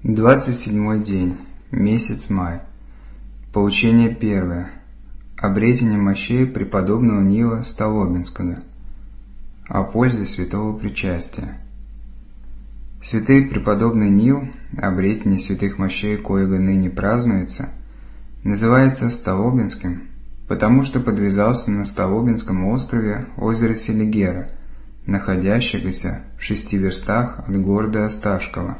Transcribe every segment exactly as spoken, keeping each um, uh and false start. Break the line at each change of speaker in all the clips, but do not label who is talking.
Двадцать седьмой день, месяц май. Поучение первое. Обретение мощей преподобного Нила Столобинского. О пользе святого причастия. Святый преподобный Нил, обретение святых мощей, коего ныне празднуется, называется Столобинским, потому что подвязался на Столобинском острове озера Селигера, находящегося в шести верстах от города Осташкова.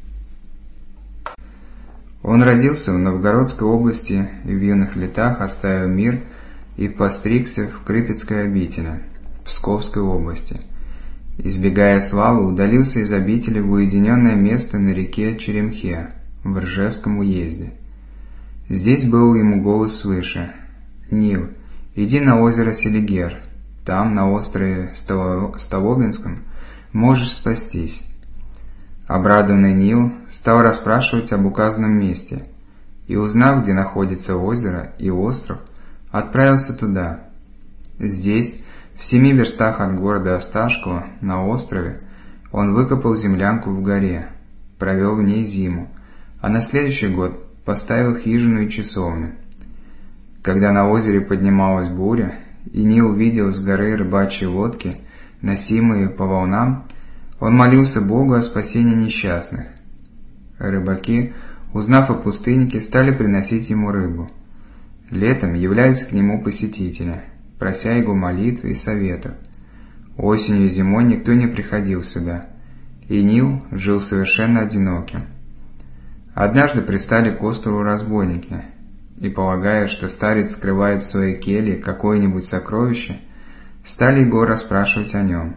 Он родился в Новгородской области и в юных летах оставил мир и постригся в Крыпецкой обители, Псковской области. Избегая славы, удалился из обители в уединенное место на реке Черемхе, в Ржевском уезде. Здесь был ему голос свыше: «Нил, иди на озеро Селигер, там, на острове Столобинском, можешь спастись». Обрадованный Нил стал расспрашивать об указанном месте, и, узнав, где находится озеро и остров, отправился туда. Здесь, в семи верстах от города Осташкова, на острове, он выкопал землянку в горе, провел в ней зиму, а на следующий год поставил хижину и часовню. Когда на озере поднималась буря, и Нил увидел с горы рыбачьи лодки, носимые по волнам, он молился Богу о спасении несчастных. Рыбаки, узнав о пустыннике, стали приносить ему рыбу. Летом являлись к нему посетители, прося его молитвы и советов. Осенью и зимой никто не приходил сюда, и Нил жил совершенно одиноким. Однажды пристали к острову разбойники, и, полагая, что старец скрывает в своей келье какое-нибудь сокровище, стали его расспрашивать о нем.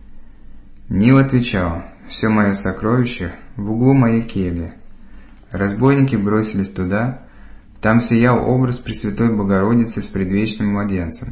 Нил отвечал: «Все мое сокровище в углу моей кельи». Разбойники бросились туда, там сиял образ Пресвятой Богородицы с предвечным младенцем.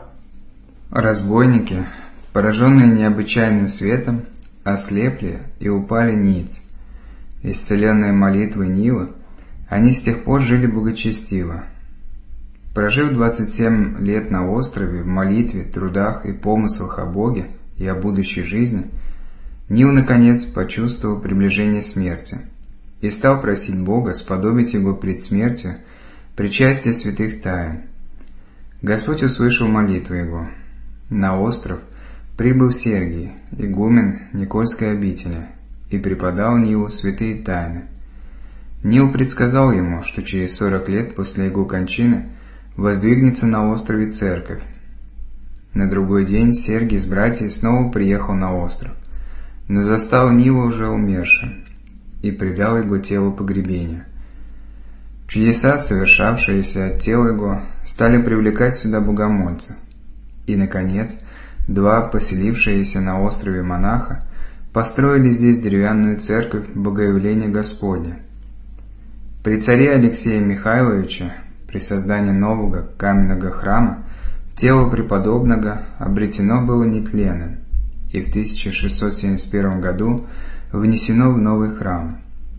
Разбойники, пораженные необычайным светом, ослепли и упали ниц. Исцеленные молитвой Нила, они с тех пор жили благочестиво. Прожив двадцать семь лет на острове в молитве, трудах и помыслах о Боге и о будущей жизни, Нил, наконец, почувствовал приближение смерти и стал просить Бога сподобить его пред смертью причастия святых тайн. Господь услышал молитву его. На остров прибыл Сергий, игумен Никольской обители, и преподал Нилу святые тайны. Нил предсказал ему, что через сорок лет после его кончины воздвигнется на острове церковь. На другой день Сергий с братьями снова приехал на остров, но застал Нила уже умершим и предал его телу погребению. Чудеса, совершавшиеся от тела его, стали привлекать сюда богомольцев, и, наконец, два поселившиеся на острове монаха построили здесь деревянную церковь Богоявления Господня. При царе Алексее Михайловиче, при создании нового каменного храма, тело преподобного обретено было нетленным, и в тысяча шестьсот семьдесят первом году внесено в новый храм.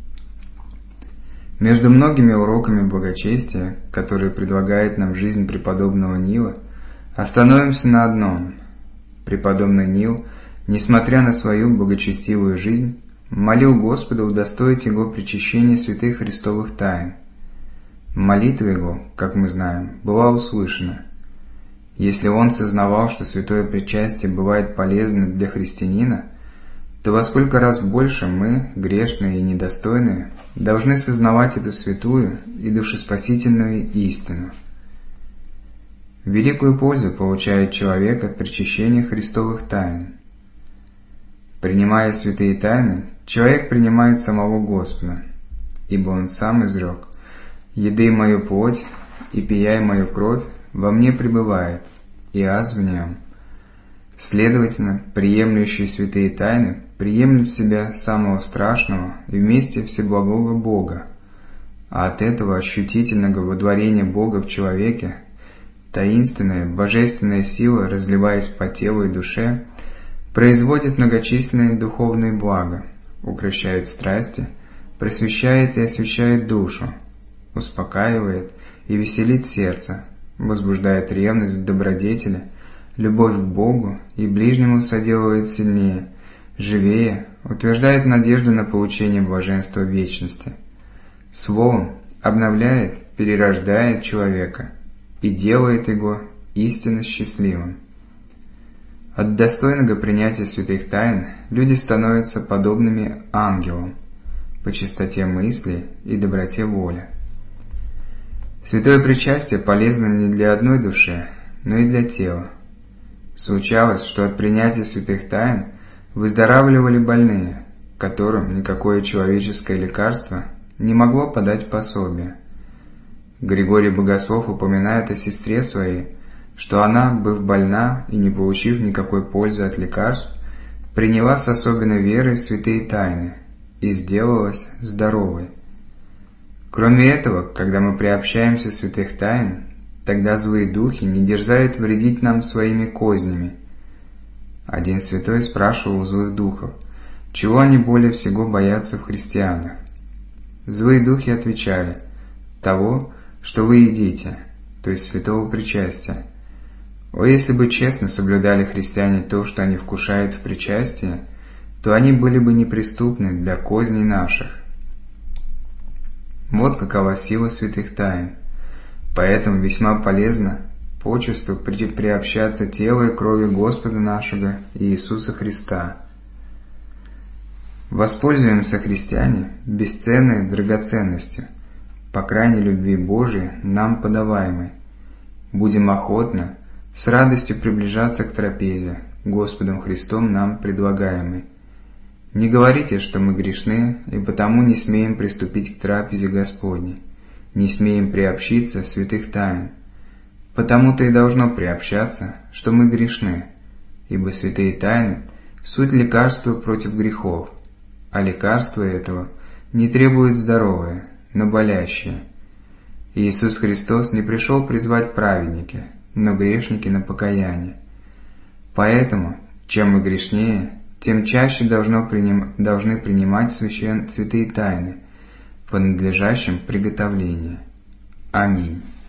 Между многими уроками благочестия, которые предлагает нам жизнь преподобного Нила, остановимся на одном. Преподобный Нил, несмотря на свою благочестивую жизнь, молил Господа удостоить его причащения святых христовых тайн. Молитва его, как мы знаем, была услышана. Если он сознавал, что святое причастие бывает полезно для христианина, то во сколько раз больше мы, грешные и недостойные, должны сознавать эту святую и душеспасительную истину. Великую пользу получает человек от причащения христовых тайн. Принимая святые тайны, человек принимает самого Господа, ибо он сам изрек: «Еды мою плоть и пияй мою кровь во мне пребывает, и аз в нем». Следовательно, приемлющие святые тайны приемлют в себя самого страшного и вместе всеблагого Бога, а от этого ощутительного водворения Бога в человеке таинственная божественная сила, разливаясь по телу и душе, производит многочисленные духовные блага, укрощает страсти, просвещает и освещает душу, успокаивает и веселит сердце, возбуждает ревность к добродетели, любовь к Богу и ближнему соделывает сильнее, живее, утверждает надежду на получение блаженства вечности. Словом обновляет, перерождает человека и делает его истинно счастливым. От достойного принятия святых тайн люди становятся подобными ангелам по чистоте мысли и доброте воли. Святое причастие полезно не для одной души, но и для тела. Случалось, что от принятия святых тайн выздоравливали больные, которым никакое человеческое лекарство не могло подать пособие. Григорий Богослов упоминает о сестре своей, что она, быв больна и не получив никакой пользы от лекарств, приняла с особенной верой святые тайны и сделалась здоровой. Кроме этого, когда мы приобщаемся святых тайн, тогда злые духи не дерзают вредить нам своими кознями. Один святой спрашивал злых духов, чего они более всего боятся в христианах. Злые духи отвечали: того, что вы едите, то есть святого причастия. О, если бы честно соблюдали христиане то, что они вкушают в причастии, то они были бы неприступны для козней наших. Вот какова сила святых тайн. Поэтому весьма полезно почесту приобщаться телу и крови Господа нашего Иисуса Христа. Воспользуемся, христиане, бесценной драгоценностью, по крайней любви Божией нам подаваемой. Будем охотно, с радостью приближаться к трапезе, Господом Христом нам предлагаемой. Не говорите, что мы грешны, и потому не смеем приступить к трапезе Господней, не смеем приобщиться святых тайн. Потому-то и должно приобщаться, что мы грешны, ибо святые тайны – суть лекарства против грехов, а лекарство этого не требует здоровое, но болящее. Иисус Христос не пришел призвать праведники, но грешники на покаяние. Поэтому, чем мы грешнее, тем чаще должно приним, должны принимать священ, святые тайны по надлежащем приготовлении. Аминь.